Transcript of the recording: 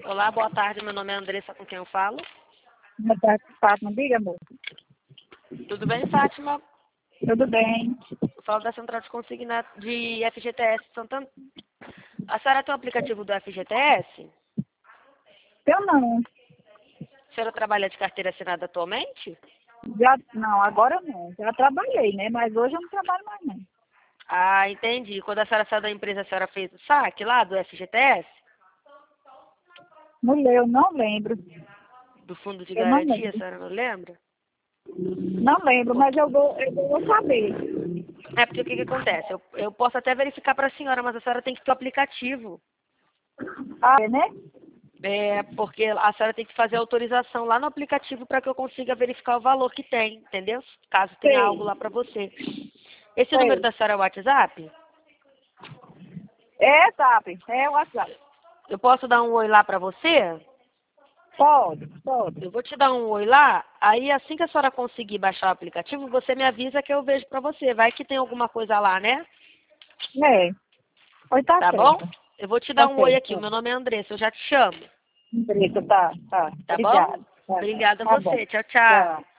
Olá, boa tarde. Meu nome é Andressa, com quem eu falo? Boa tarde, Fátima. Diga, amor. Tudo bem, Fátima? Tudo bem? Eu falo da Central de Consigna de FGTS Santander. A senhora tem o aplicativo do FGTS? Eu não. A senhora trabalha de carteira assinada atualmente? Não, agora não. Já trabalhei, né? Mas hoje eu não trabalho mais, não. Ah, entendi. Quando a senhora saiu da empresa, a senhora fez o saque lá do FGTS? Mulher, eu não lembro. Do Fundo de Eu não Garantia, a lembro. senhora não lembra? Não lembro, mas eu vou saber. É porque o que acontece? Eu posso até verificar para a senhora, mas a senhora tem que ter o aplicativo. Ah, é, né? É, porque a senhora tem que fazer a autorização lá no aplicativo para que eu consiga verificar o valor que tem, entendeu? Caso tenha algo Sei, lá para você. Esse número sei. da senhora é o WhatsApp? É, sabe? É o WhatsApp. Eu posso dar um oi lá para você? Pode, pode. Eu vou te dar um oi lá, aí assim que a senhora conseguir baixar o aplicativo, você me avisa que eu vejo para você. Vai que tem alguma coisa lá, né? É. Oi, tá Tá bom? certo. Eu vou te dar Tá um oi aqui. O certo. meu nome é Andressa, eu já te chamo. Tá. Tá bom? Obrigada. Tá, Obrigada a tá bom. você. Tchau, tchau. Tchau.